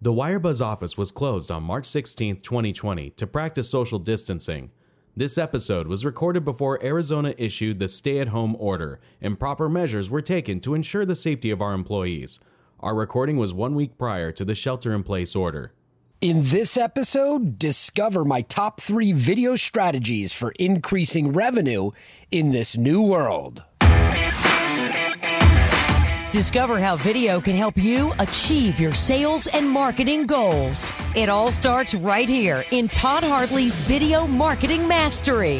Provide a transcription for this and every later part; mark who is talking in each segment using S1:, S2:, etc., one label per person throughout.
S1: The Wirebuzz office was closed on March 16, 2020 to practice social distancing. This episode was recorded before Arizona issued the stay-at-home order, and proper measures were taken to ensure the safety of our employees. Our recording was 1 week prior to the shelter-in-place order.
S2: In this episode, discover my top 3 video strategies for increasing revenue in this new world.
S3: Discover how video can help you achieve your sales and marketing goals. It all starts right here in Todd Hartley's Video Marketing Mastery.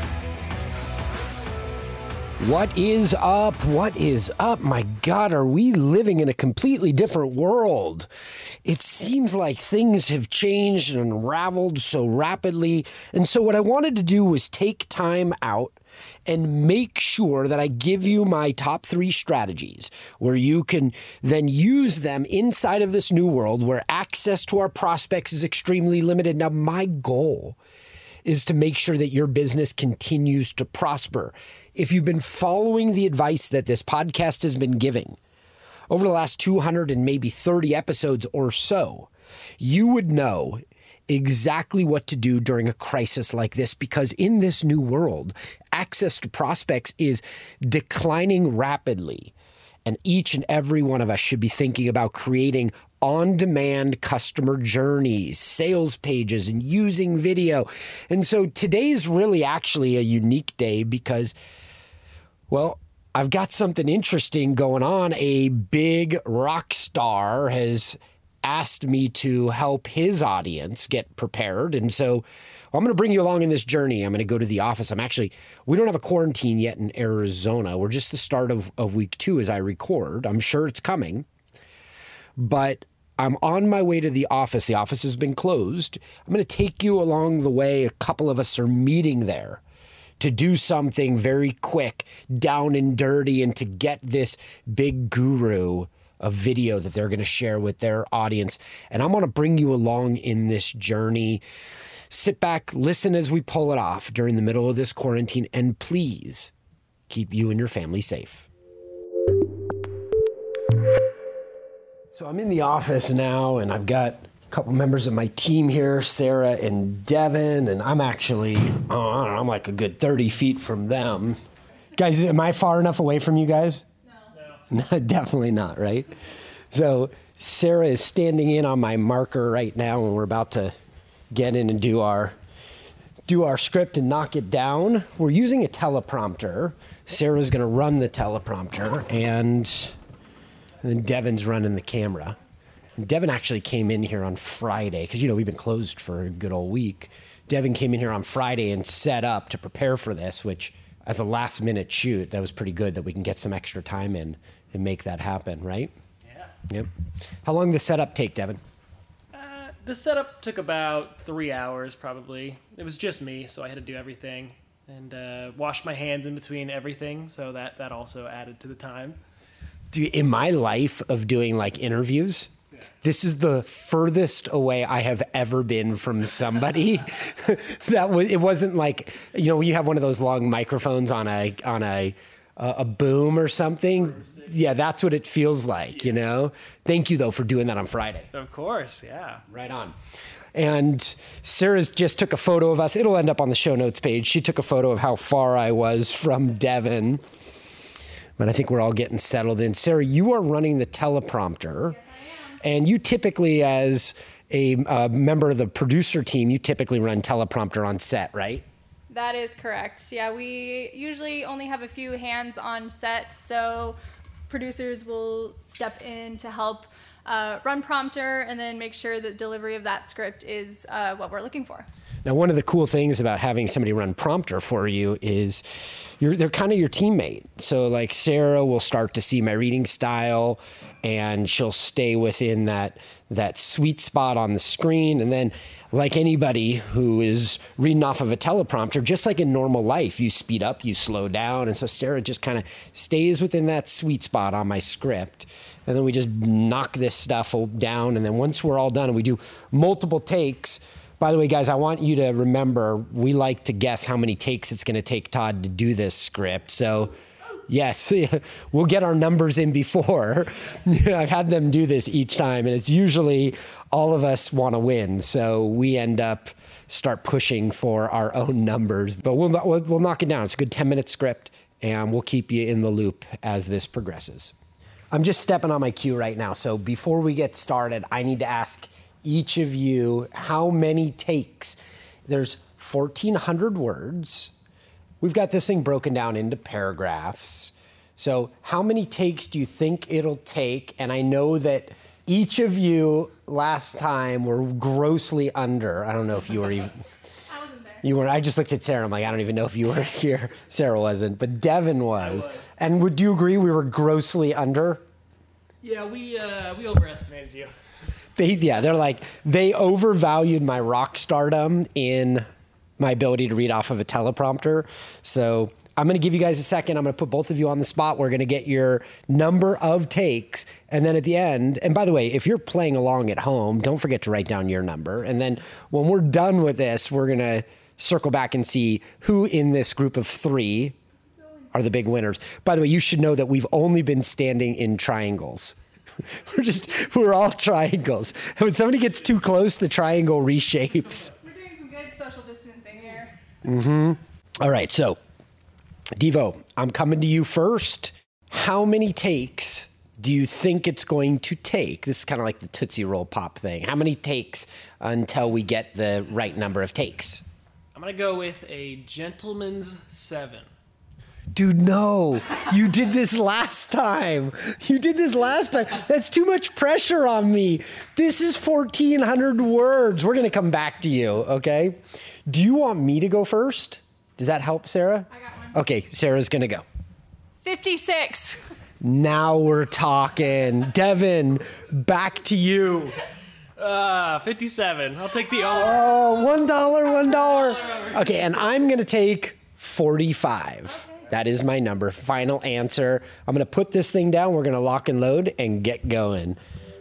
S2: What is up? What is up? My God, are we living in a completely different world? It seems like things have changed and unraveled so rapidly. And so what I wanted to do was take time out and make sure that I give you my top 3 strategies where you can then use them inside of this new world where access to our prospects is extremely limited. Now, my goal is to make sure that your business continues to prosper. If you've been following the advice that this podcast has been giving over the last 200 and maybe 30 episodes or so, you would know exactly what to do during a crisis like this, because in this new world, access to prospects is declining rapidly. And each and every one of us should be thinking about creating on-demand customer journeys, sales pages, and using video. And so today's really actually a unique day because, well, I've got something interesting going on. A big rock star has asked me to help his audience get prepared. And so I'm going to bring you along in this journey. I'm going to go to the office. We don't have a quarantine yet in Arizona. We're just the start of week 2 as I record. I'm sure it's coming, but I'm on my way to the office. The office has been closed. I'm going to take you along the way. A couple of us are meeting there to do something very quick, down and dirty, and to get this big guru a video that they're going to share with their audience. And I'm going to bring you along in this journey. Sit back, listen as we pull it off during the middle of this quarantine, and please keep you and your family safe. So I'm in the office now, and I've got a couple members of my team here, Sarah and Devin, and I'm actually, I'm like a good 30 feet from them. Guys, am I far enough away from you guys? No, definitely not, right? So Sarah is standing in on my marker right now, and we're about to get in and do our script and knock it down. We're using a teleprompter. Sarah's going to run the teleprompter, and then Devin's running the camera. And Devin actually came in here on Friday because, we've been closed for a good old week. Devin came in here on Friday and set up to prepare for this, which as a last-minute shoot, that was pretty good that we can get some extra time in and make that happen, right?
S4: Yeah.
S2: Yep. How long did the setup take, Devin?
S4: The setup took about 3 hours, probably. It was just me, so I had to do everything and wash my hands in between everything, so that also added to the time.
S2: In my life of doing like interviews, this is the furthest away I have ever been from somebody. It wasn't like, you have one of those long microphones on a boom or something. Yeah, that's what it feels like, Thank you though for doing that on Friday.
S4: Of course, yeah.
S2: Right on. And Sarah's just took a photo of us. It'll end up on the show notes page. She took a photo of how far I was from Devin. But I think we're all getting settled in. Sarah, you are running the teleprompter.
S5: Yes, I am.
S2: And you typically, as a member of the producer team, you typically run teleprompter on set, right?
S5: That is correct. Yeah, we usually only have a few hands on set, so producers will step in to help run prompter and then make sure that delivery of that script is what we're looking for.
S2: Now, one of the cool things about having somebody run prompter for you is they're kind of your teammate. So like Sarah will start to see my reading style and she'll stay within that sweet spot on the screen. And then like anybody who is reading off of a teleprompter, just like in normal life, you speed up, you slow down. And so Sarah just kind of stays within that sweet spot on my script. And then we just knock this stuff down. And then once we're all done and we do multiple takes. By the way, guys, I want you to remember, we like to guess how many takes it's going to take Todd to do this script. So Yes, we'll get our numbers in before. I've had them do this each time, and it's usually all of us want to win, so we end up start pushing for our own numbers. But we'll knock it down. It's a good 10-minute script, and we'll keep you in the loop as this progresses. I'm just stepping on my cue right now, so before we get started, I need to ask each of you how many takes. There's 1,400 words. We've got this thing broken down into paragraphs. So how many takes do you think it'll take? And I know that each of you last time were grossly under. I don't know if you were even...
S5: I wasn't there.
S2: You weren't. I just looked at Sarah. I'm like, I don't even know if you were here. Sarah wasn't, but Devin was. And would you agree we were grossly under?
S4: Yeah, we overestimated you.
S2: They're like, they overvalued my rock stardom in my ability to read off of a teleprompter. So I'm going to give you guys a second. I'm going to put both of you on the spot. We're going to get your number of takes. And then at the end, and by the way, if you're playing along at home, don't forget to write down your number. And then when we're done with this, we're going to circle back and see who in this group of three are the big winners. By the way, you should know that we've only been standing in triangles. We're all triangles. When somebody gets too close, the triangle reshapes.
S5: We're doing some good social distancing here.
S2: Mm-hmm. All right, so Devo, I'm coming to you first. How many takes do you think it's going to take? This is kind of like the Tootsie Roll Pop thing. How many takes until we get the right number of takes?
S4: I'm going to go with a gentleman's 7.
S2: Dude, no. You did this last time. That's too much pressure on me. This is 1,400 words. We're going to come back to you, okay? Do you want me to go first? Does that help, Sarah?
S5: I got one.
S2: Okay, Sarah's going to go.
S5: 56.
S2: Now we're talking. Devin, back to you.
S4: 57. I'll take the over.
S2: Oh, $1. Okay, and I'm going to take 45. Okay. That is my number. Final answer. I'm going to put this thing down. We're going to lock and load and get going.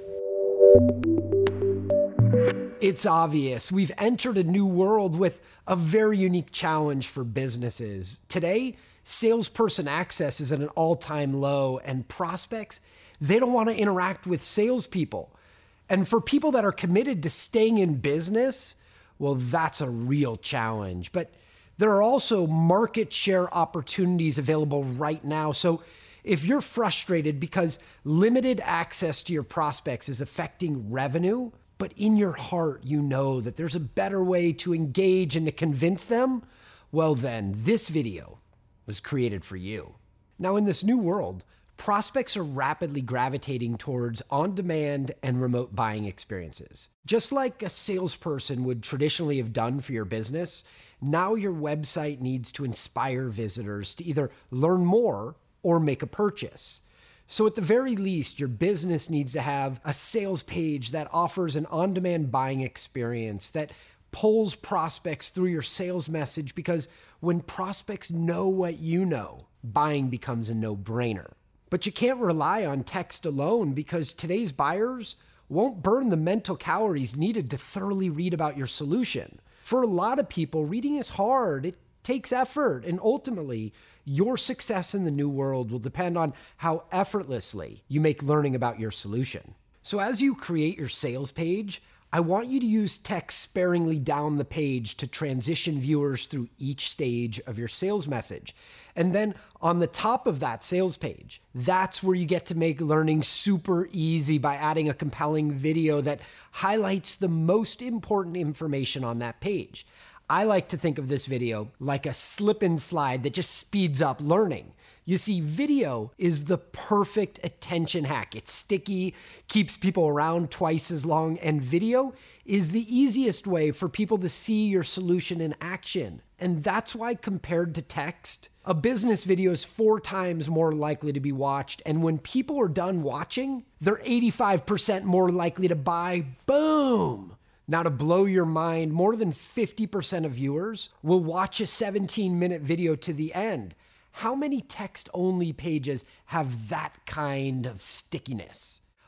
S2: It's obvious. We've entered a new world with a very unique challenge for businesses. Today, salesperson access is at an all-time low, and prospects, they don't want to interact with salespeople. And for people that are committed to staying in business, well, that's a real challenge. But there are also market share opportunities available right now. So if you're frustrated because limited access to your prospects is affecting revenue, but in your heart you know that there's a better way to engage and to convince them, well then, this video was created for you. Now in this new world, prospects are rapidly gravitating towards on-demand and remote buying experiences. Just like a salesperson would traditionally have done for your business, now your website needs to inspire visitors to either learn more or make a purchase. So at the very least, your business needs to have a sales page that offers an on-demand buying experience that pulls prospects through your sales message, because when prospects know what you know, buying becomes a no-brainer. But you can't rely on text alone, because today's buyers won't burn the mental calories needed to thoroughly read about your solution. For a lot of people, reading is hard. It takes effort. And ultimately, your success in the new world will depend on how effortlessly you make learning about your solution. So as you create your sales page, I want you to use text sparingly down the page to transition viewers through each stage of your sales message. And then on the top of that sales page, that's where you get to make learning super easy by adding a compelling video that highlights the most important information on that page. I like to think of this video like a slip and slide that just speeds up learning. You see, video is the perfect attention hack. It's sticky, keeps people around twice as long, and video is the easiest way for people to see your solution in action. And that's why, compared to text, a business video is 4 times more likely to be watched. And when people are done watching, they're 85% more likely to buy. Boom! Now, to blow your mind, more than 50% of viewers will watch a 17-minute video to the end. How many text-only pages have that kind of stickiness?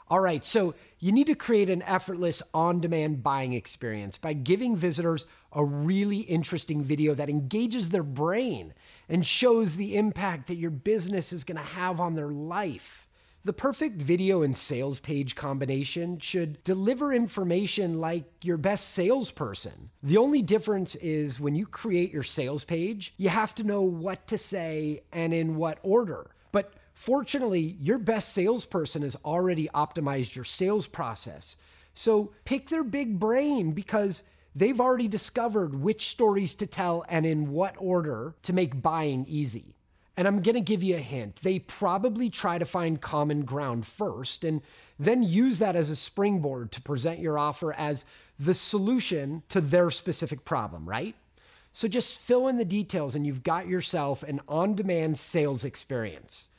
S2: All right, so you need to create an effortless on-demand buying experience by giving visitors a really interesting video that engages their brain and shows the impact that your business is going to have on their life. The perfect video and sales page combination should deliver information like your best salesperson. The only difference is when you create your sales page, you have to know what to say and in what order. But fortunately, your best salesperson has already optimized your sales process. So pick their big brain because they've already discovered which stories to tell and in what order to make buying easy. And I'm going to give you a hint. They probably try to find common ground first and then use that as a springboard to present your offer as the solution to their specific problem, right? So just fill in the details and you've got yourself an on-demand sales experience.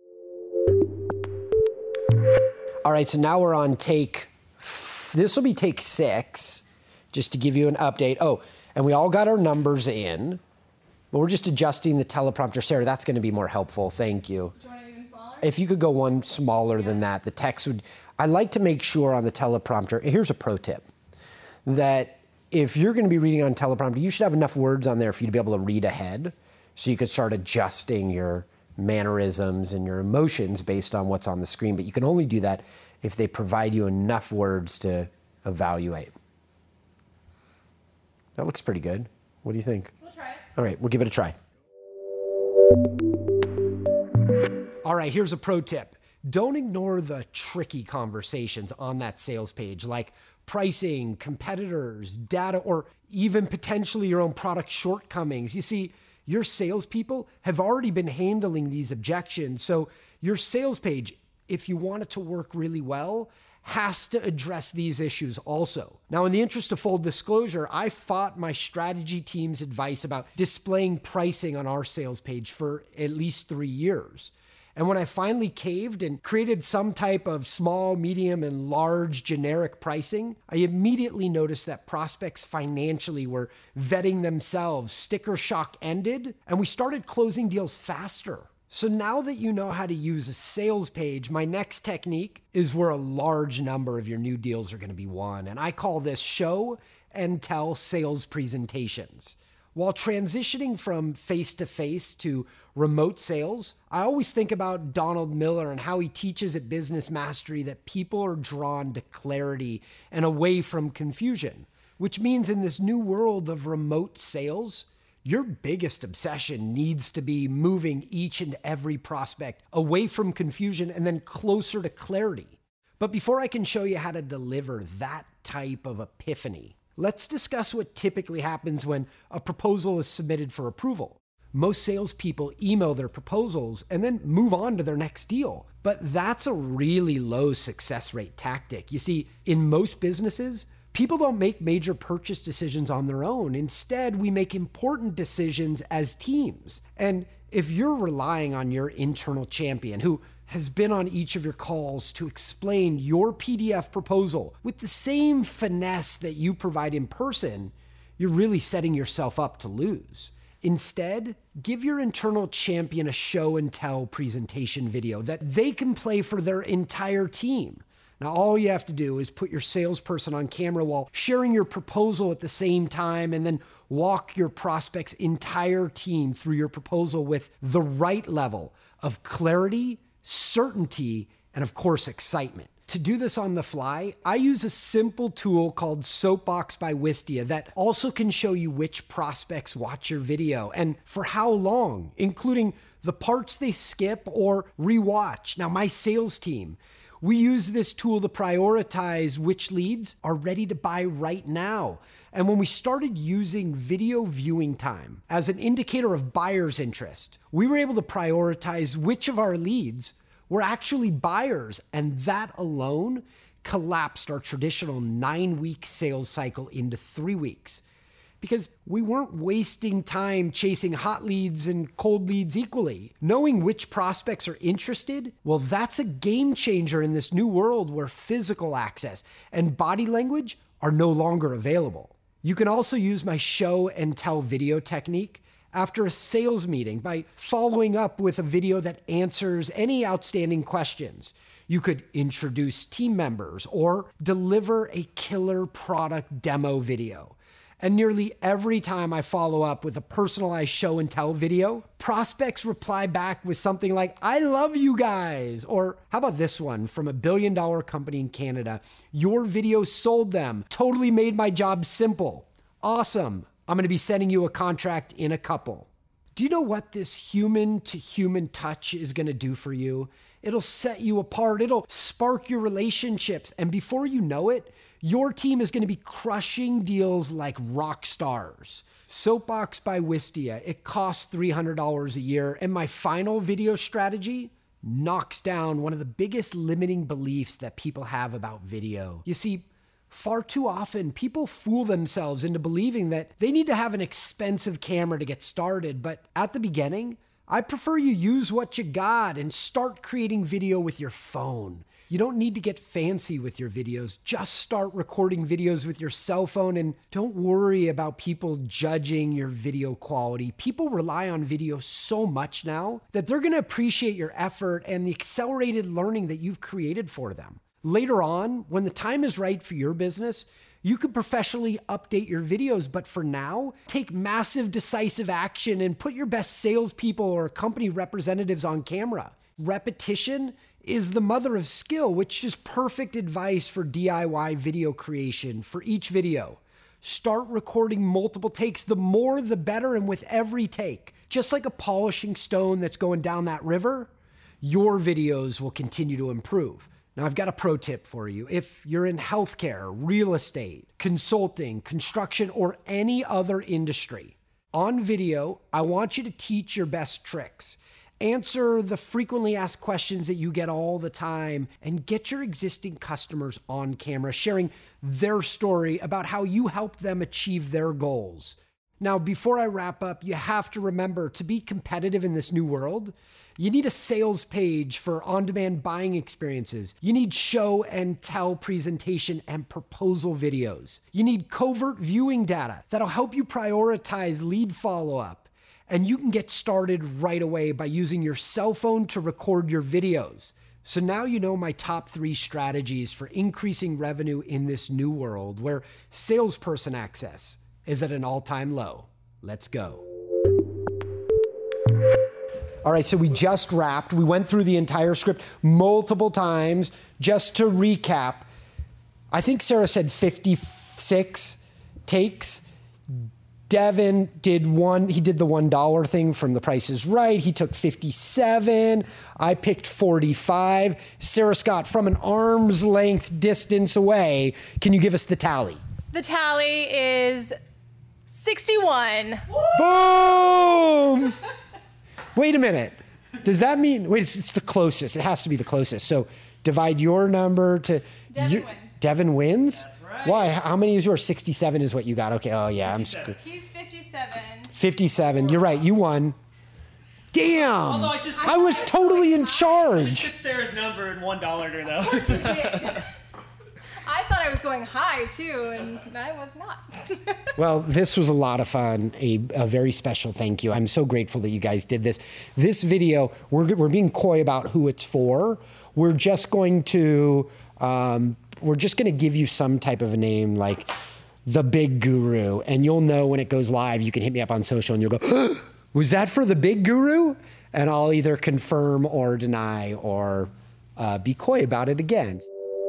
S2: All right, so now we're on this will be take 6, just to give you an update. Oh, and we all got our numbers in, but we're just adjusting the teleprompter. Sarah, that's going to be more helpful. Thank you.
S5: Do you want it even smaller?
S2: If you could go one smaller than that, the text would, I like to make sure on the teleprompter, here's a pro tip, that if you're going to be reading on teleprompter, you should have enough words on there for you to be able to read ahead, so you could start adjusting your mannerisms and your emotions based on what's on the screen. But you can only do that if they provide you enough words to evaluate. That looks pretty good. What do you think?
S5: We'll try it.
S2: All right, we'll give it a try. All right, here's a pro tip. Don't ignore the tricky conversations on that sales page, like pricing, competitors, data, or even potentially your own product shortcomings. You see, your salespeople have already been handling these objections. So your sales page, if you want it to work really well, has to address these issues also. Now, in the interest of full disclosure, I fought my strategy team's advice about displaying pricing on our sales page for at least 3 years. And when I finally caved and created some type of small, medium, and large generic pricing, I immediately noticed that prospects financially were vetting themselves. Sticker shock ended, and we started closing deals faster. So now that you know how to use a sales page, my next technique is where a large number of your new deals are going to be won. And I call this show and tell sales presentations. While transitioning from face-to-face to remote sales, I always think about Donald Miller and how he teaches at Business Mastery that people are drawn to clarity and away from confusion, which means in this new world of remote sales, your biggest obsession needs to be moving each and every prospect away from confusion and then closer to clarity. But before I can show you how to deliver that type of epiphany, let's discuss what typically happens when a proposal is submitted for approval. Most salespeople email their proposals and then move on to their next deal. But that's a really low success rate tactic. You see, in most businesses, people don't make major purchase decisions on their own. Instead, we make important decisions as teams. And if you're relying on your internal champion who has been on each of your calls to explain your PDF proposal with the same finesse that you provide in person, you're really setting yourself up to lose. Instead, give your internal champion a show and tell presentation video that they can play for their entire team. Now, all you have to do is put your salesperson on camera while sharing your proposal at the same time, and then walk your prospect's entire team through your proposal with the right level of clarity, certainty, and of course, excitement. To do this on the fly, I use a simple tool called Soapbox by Wistia that also can show you which prospects watch your video and for how long, including the parts they skip or rewatch. Now, my sales team, we use this tool to prioritize which leads are ready to buy right now. And when we started using video viewing time as an indicator of buyer's interest, we were able to prioritize which of our leads were actually buyers. And that alone collapsed our traditional 9-week sales cycle into 3 weeks. Because we weren't wasting time chasing hot leads and cold leads equally. Knowing which prospects are interested, well, that's a game changer in this new world where physical access and body language are no longer available. You can also use my show and tell video technique after a sales meeting by following up with a video that answers any outstanding questions. You could introduce team members or deliver a killer product demo video. And nearly every time I follow up with a personalized show and tell video, prospects reply back with something like, I love you guys. Or how about this one from a $1 billion company in Canada? Your video sold them. Totally made my job simple. Awesome. I'm going to be sending you a contract in a couple. Do you know what this human to human touch is going to do for you? It'll set you apart. It'll spark your relationships. And before you know it, your team is going to be crushing deals like rock stars. Soapbox by Wistia. It costs $300 a year. And my final video strategy knocks down one of the biggest limiting beliefs that people have about video. You see, far too often, people fool themselves into believing that they need to have an expensive camera to get started. But at the beginning, I prefer you use what you got and start creating video with your phone. You don't need to get fancy with your videos. Just start recording videos with your cell phone and don't worry about people judging your video quality. People rely on video so much now that they're going to appreciate your effort and the accelerated learning that you've created for them. Later on, when the time is right for your business, you can professionally update your videos, but for now, take massive decisive action and put your best salespeople or company representatives on camera. Repetition is the mother of skill, which is perfect advice for DIY video creation. For each video, start recording multiple takes. The more, the better, and with every take, just like a polishing stone that's going down that river, your videos will continue to improve. Now, I've got a pro tip for you. If you're in healthcare, real estate, consulting, construction, or any other industry, on video, I want you to teach your best tricks. Answer the frequently asked questions that you get all the time and get your existing customers on camera, sharing their story about how you helped them achieve their goals. Now, before I wrap up, you have to remember to be competitive in this new world. You need a sales page for on-demand buying experiences. You need show and tell presentation and proposal videos. You need covert viewing data that'll help you prioritize lead follow-up. And you can get started right away by using your cell phone to record your videos. So now you know my top 3 strategies for increasing revenue in this new world where salesperson access is at an all-time low. Let's go. All right, so we just wrapped. We went through the entire script multiple times. Just to recap, I think Sarah said 56 takes. Devin did the $1 thing from The Price is Right. He took 57. I picked 45. Sarah Scott, from an arm's length distance away, can you give us the tally?
S5: The tally is 61.
S2: Boom! Wait a minute. Does that mean, it's the closest. It has to be the closest. So divide your number to...
S5: Devin wins.
S2: Devin wins?
S4: That's right.
S2: Why? How many is yours? 67 is what you got. Okay. Oh, yeah. I'm screwed.
S5: He's 57.
S2: 57. You're right. You won. Damn.
S4: Although
S2: I was totally in
S4: I
S2: charge.
S4: took Sarah's number and $1 though.
S5: Of course you did. I thought I was going high too, and I was not.
S2: Well, this was a lot of fun. A very special thank you. I'm so grateful that you guys did this. This video, we're being coy about who it's for. We're just going to give you some type of a name like The Big Guru, and you'll know when it goes live. You can hit me up on social, and you'll go, "Was that for The Big Guru?" And I'll either confirm or deny or be coy about it again.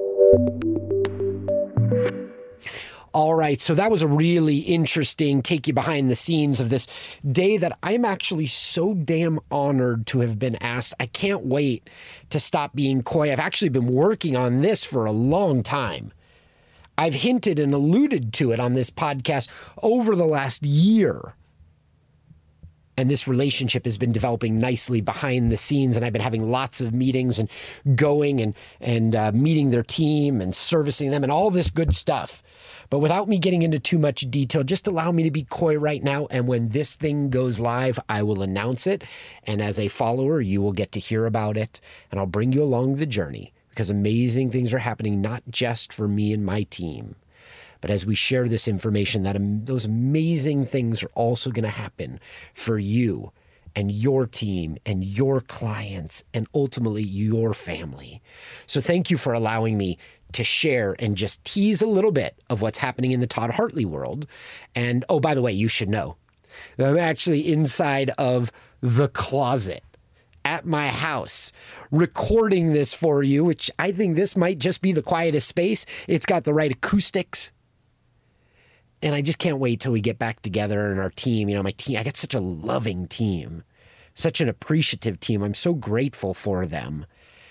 S2: All right, so that was a really interesting take you behind the scenes of this day that I'm actually so damn honored to have been asked. I can't wait to stop being coy. I've actually been working on this for a long time. I've hinted and alluded to it on this podcast over the last year. And this relationship has been developing nicely behind the scenes, and I've been having lots of meetings and going and meeting their team and servicing them and all this good stuff. But without me getting into too much detail, just allow me to be coy right now. And when this thing goes live, I will announce it. And as a follower, you will get to hear about it. And I'll bring you along the journey because amazing things are happening, not just for me and my team, but as we share this information, those amazing things are also going to happen for you and your team and your clients and ultimately your family. So thank you for allowing me to share and just tease a little bit of what's happening in the Todd Hartley world. And oh, by the way, you should know that I'm actually inside of the closet at my house recording this for you, which I think this might just be the quietest space. It's got the right acoustics. And I just can't wait till we get back together and our team, my team, I got such a loving team, such an appreciative team. I'm so grateful for them.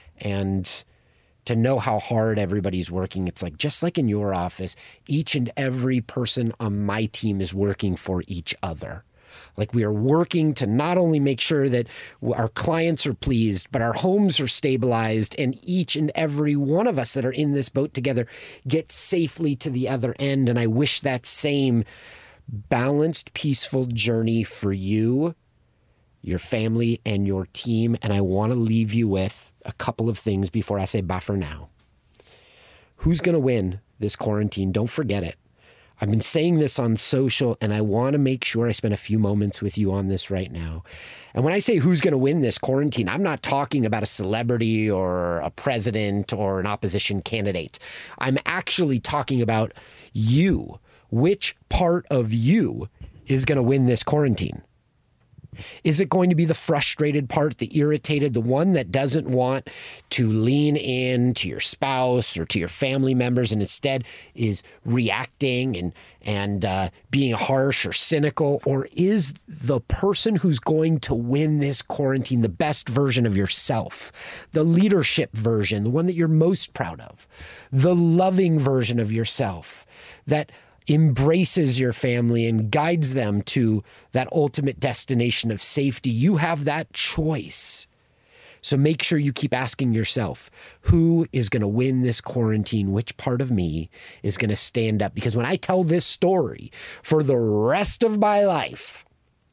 S2: And to know how hard everybody's working, it's like, just like in your office, each and every person on my team is working for each other. Like, we are working to not only make sure that our clients are pleased, but our homes are stabilized, and each and every one of us that are in this boat together get safely to the other end. And I wish that same balanced, peaceful journey for you, your family, and your team. And I want to leave you with a couple of things before I say bye for now. Who's going to win this quarantine? Don't forget it. I've been saying this on social, and I want to make sure I spend a few moments with you on this right now. And when I say who's going to win this quarantine, I'm not talking about a celebrity or a president or an opposition candidate. I'm actually talking about you. Which part of you is going to win this quarantine? Is it going to be the frustrated part, the irritated, the one that doesn't want to lean in to your spouse or to your family members and instead is reacting and being harsh or cynical? Or is the person who's going to win this quarantine the best version of yourself, the leadership version, the one that you're most proud of, the loving version of yourself that embraces your family and guides them to that ultimate destination of safety? You have that choice. So make sure you keep asking yourself, who is going to win this quarantine? Which part of me is going to stand up? Because when I tell this story for the rest of my life,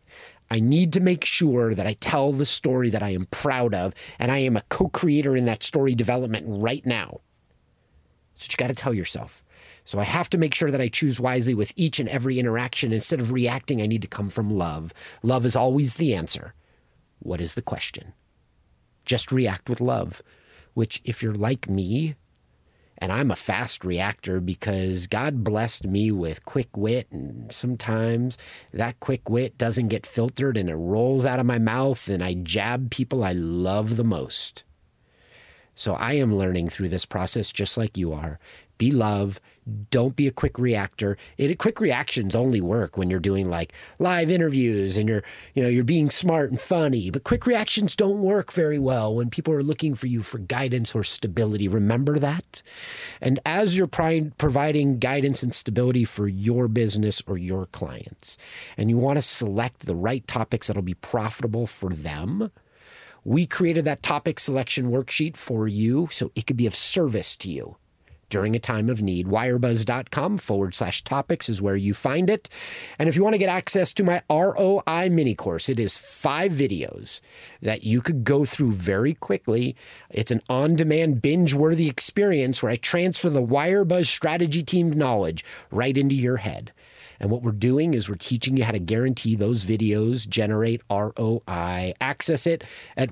S2: I need to make sure that I tell the story that I am proud of, and I am a co-creator in that story development right now. That's what you got to tell yourself. So I have to make sure that I choose wisely with each and every interaction. Instead of reacting, I need to come from love. Love is always the answer. What is the question? Just react with love, which, if you're like me, and I'm a fast reactor because God blessed me with quick wit, and sometimes that quick wit doesn't get filtered and it rolls out of my mouth and I jab people I love the most. So I am learning through this process just like you are. Be love. Don't be a quick reactor. Quick reactions only work when you're doing like live interviews and you're being smart and funny. But quick reactions don't work very well when people are looking for you for guidance or stability. Remember that. And as you're providing guidance and stability for your business or your clients, and you want to select the right topics that'll be profitable for them, we created that topic selection worksheet for you so it could be of service to you during a time of need. wirebuzz.com/topics is where you find it. And if you want to get access to my ROI mini course, it is 5 videos that you could go through very quickly. It's an on-demand binge-worthy experience where I transfer the WireBuzz strategy team knowledge right into your head. And what we're doing is we're teaching you how to guarantee those videos generate ROI. Access it at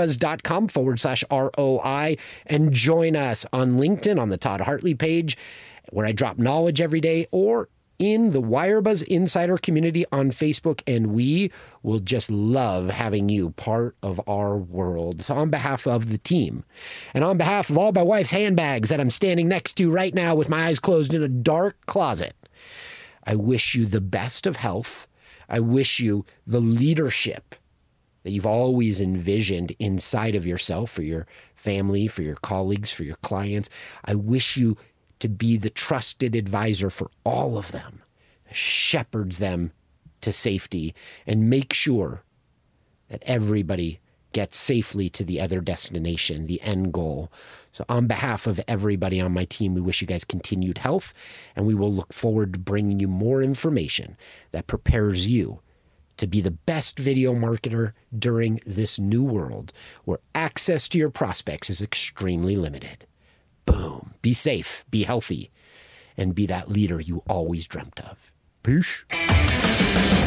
S2: wirebuzz.com/ROI and join us on LinkedIn on the Todd Hartley page where I drop knowledge every day, or in the WireBuzz Insider community on Facebook. And we will just love having you part of our world. So on behalf of the team and on behalf of all my wife's handbags that I'm standing next to right now with my eyes closed in a dark closet, I wish you the best of health. I wish you the leadership that you've always envisioned inside of yourself, for your family, for your colleagues, for your clients. I wish you to be the trusted advisor for all of them, shepherds them to safety, and make sure that everybody gets safely to the other destination, the end goal. So on behalf of everybody on my team, we wish you guys continued health, and we will look forward to bringing you more information that prepares you to be the best video marketer during this new world where access to your prospects is extremely limited. Boom. Be safe, be healthy, and be that leader you always dreamt of. Peace.